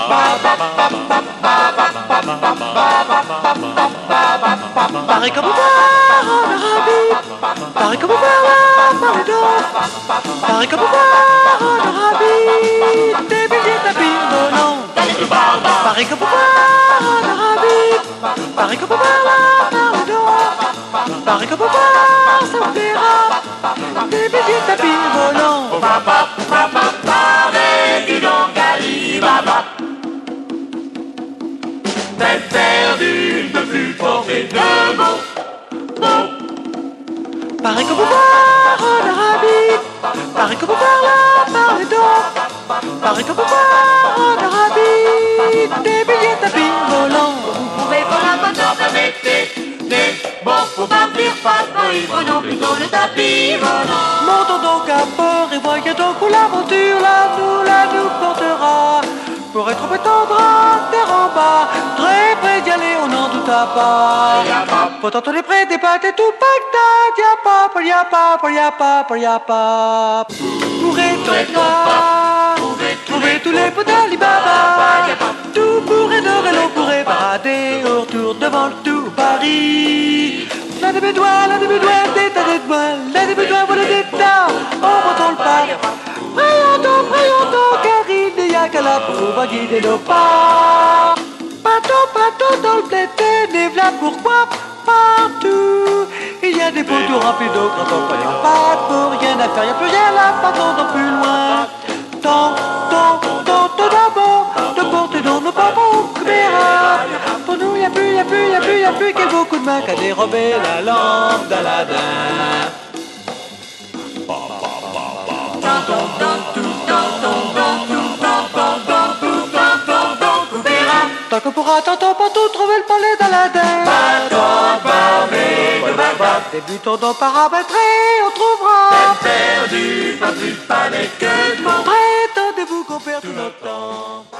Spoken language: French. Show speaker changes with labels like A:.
A: Pareil comme voir en Arabie, pareil comme voir la Marédon, pareil comme voir en Arabie, des milliers de tapis volants. Pareil comme voir en Arabie, pareil comme voir la Marédon, pareil comme voir ça vous plaira, des milliers de tapis volants.
B: Pareil du donc Alibaba. T'es perdu, ne plus porter de mots.
A: Pareil comme voir en Arabie, pareil comme voir la Marédon, pareil comme voir en Arabie, des milliers de tapis volants.
B: Vous pouvez pour la bonne mettez des bons pour partir, pas prenons plutôt le tapis volant.
A: Montons donc à bord et voyons donc où l'aventure la nous portera. Pour être prétendre à terre en bas, très près d'y aller, on n'en douta pas. Pourtant on est près des pattes et tout Bagdad, y'a pas. Pourrait-on pas trouver tous les pots d'Alibaba? Tout pourrait dorer, l'on pourrait parader autour devant le tout Paris. L'un des bédouins, des tas de douins, l'un des bédouins, voilà des tas, on retombe le pas. Prions donc, car il n'y a qu'à la pour guider nos pas. Bateau dans le blé, des v'là pourquoi partout. Il y a des pots tout remplis d'eau, quand on prend pas pour rien à faire, y'a plus rien là, partons donc plus loin. D'abord, de porter dans nos papons, Khmera. Pour nous, y'a plus quel beau coup de main qu'à dérober la lampe d'Aladin. Tant qu'on pourra tantôt partout trouver le palais d'Aladin. Débutons donc par arbitraire, on trouvera.
B: Perdu, pas plus de palais que de mots.
A: Prétendez-vous qu'on perd tout notre temps?